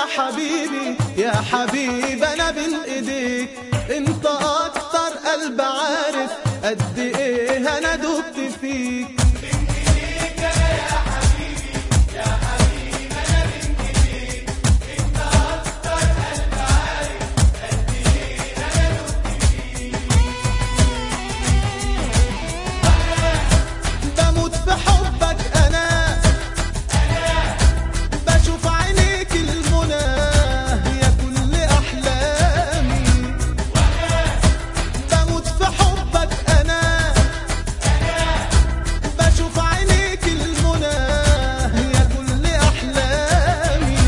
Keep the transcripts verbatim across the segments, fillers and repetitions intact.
حبيبي يا حبيبي انا بين ايديك، انت اكتر قلب عارف قد ايه انا دبت فيك. بين ايديك انا يا حبيبي يا حبيبي انا بين ايديك، انت اكتر قلب عارف قد ايه انا دبت فيك. بموت في حبك انا انا بشوف عينيك المنى يا كل احلامي. بموت في حبك انا بشوف عينيك المنى يا كل احلامي.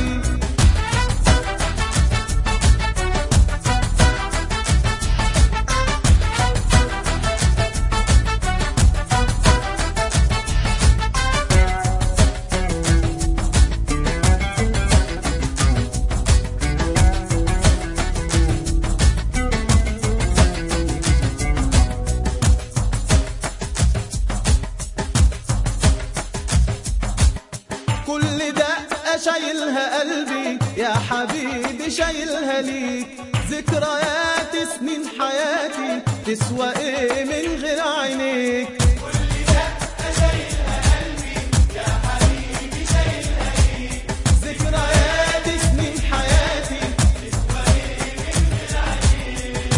كل دقة شايلها قلبي يا حبيبي شايلها ليك، ذكريات سنين حياتي تسوى ايه من غير عينيك. كل دقة شايلها قلبي يا حبيبي شايلها ليك، ذكريات سنين حياتي تسوى ايه من غير عينيك.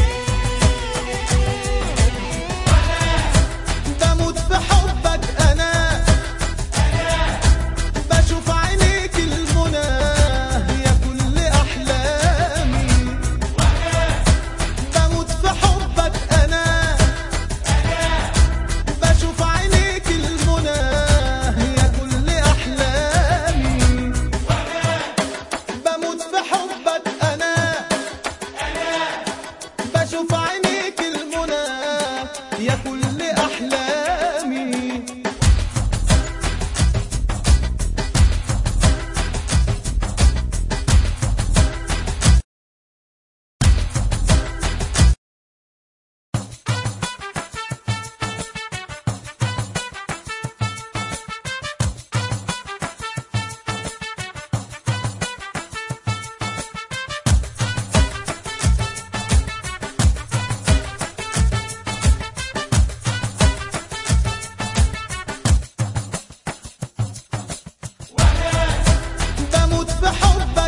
بموت في حبك انا بشوف عينيك المنى يا كل احلامي. بموت في حبك انا بشوف عينيك المنى يا كل احلامي. بموت في حبك انا بشوف عينيك المنى يا كل احلامي. بموت في حبك